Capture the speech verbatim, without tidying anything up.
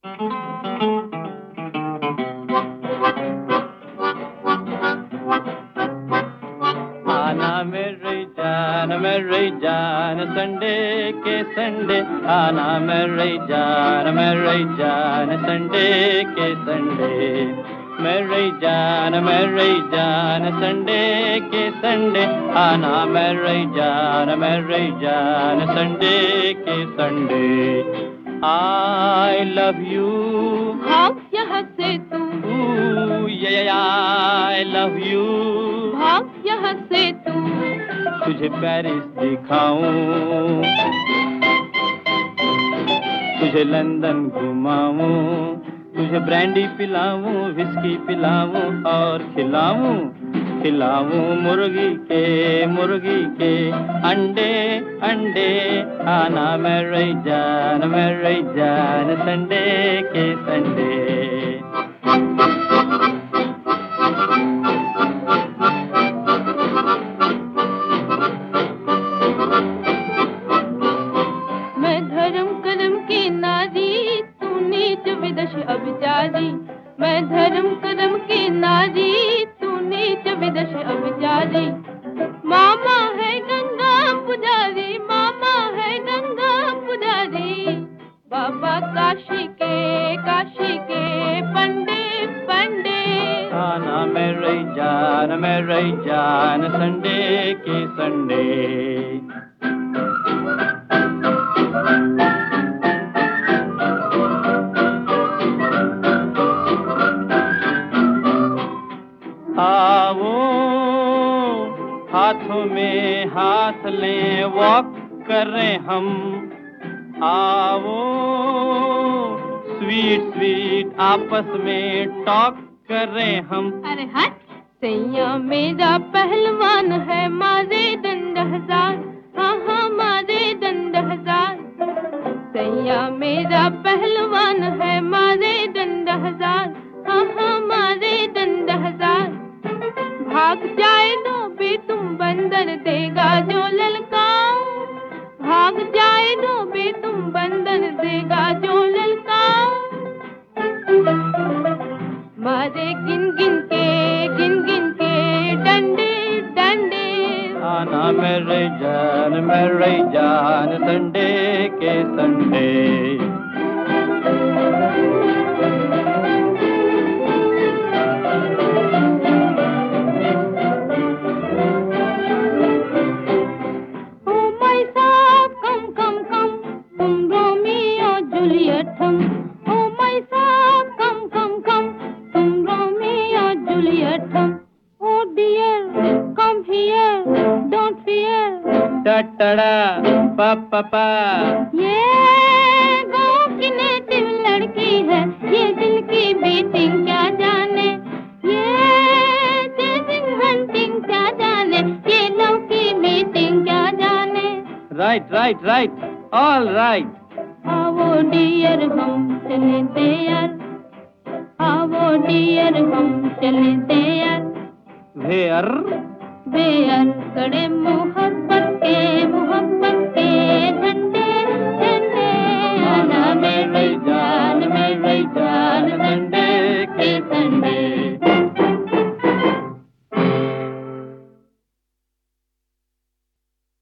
आना मेरी जान मेरी जान संडे के संडे, आना मेरी जान मेरी जान संडे के संडे, मेरी जान मेरी जान संडे के संडे, आना मेरी जान मेरी जान संडे के संडे। I love you, भाग यहाँ से तू, ooh yeah yeah I love you, भाग यहाँ से तू, तुझे पेरिस दिखाऊं, तुझे लंदन घुमाऊं, तुझे ब्रांडी पिलाऊं, विस्की पिलाऊं और खिलाऊं, खिलाऊं मुर्गी के मुर्गी के अंडे अंडे, आना मेरी जान मेरी जान संडे के संडे। मैं धर्म कर्म की नारी, तू नीच विदश अभिचारी, मैं धर्म कर्म की नारी, तू नीच विदश अभिचारी। मामा है गंगा पुजारी, मामा है गंगा पुजारी, बाबा काशी के काशी के पंडे पंडे, आना मेरी जान मेरी जान संडे के संडे। आओ हाथों में हाथ लें वॉक करें हम, आओ स्वीट स्वीट आपस में टॉक करें हम। अरे हट, सैया मेरा पहलवान है, मारे दंड हजार, हाँ हाँ मारे दंड हजार। सैया मेरा पहलवान है, मारे दंड हजार, हाँ हाँ मारे दंड हजार। भाग जाएगा बे तुम बंदर देगा जो ललकाओ, भाग जाएगा बे तुम बंदर देगा जो ललकाओ। मारे गिन गिन के गिन गिन के डंडे डंडे, आना मेरी जान मेरी जान संडे के संडे। टटड़ा पापा, ये गाँव की नेटिव लड़की है, ये दिल की बीटिंग क्या जाने, ये चेजिंग हंटिंग क्या जाने, ये लव की मीटिंग क्या जाने। Right right right all right. आओ डियर हम चले देयर, आओ डियर हम चले देयर, वेयर वेयर कड़े मोहब्बत के मोहब्बत